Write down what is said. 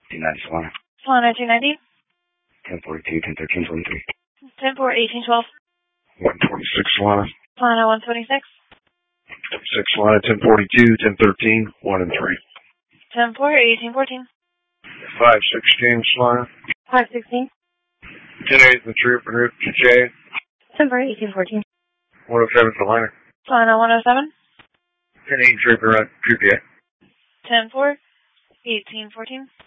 290 Solana. Solana 290. 1042, 1013, 23. 10 4 18 12. 126 Solana. Solana 126. 6 Solana, 1042, 1013, 1 and 3. 10 4 18 14. 516 Solana. 516. 10 8 the True for Group J. 10 4 18 14. 107 Solana. Solana 107. 10 8 True for Group J. 10 4 18 14.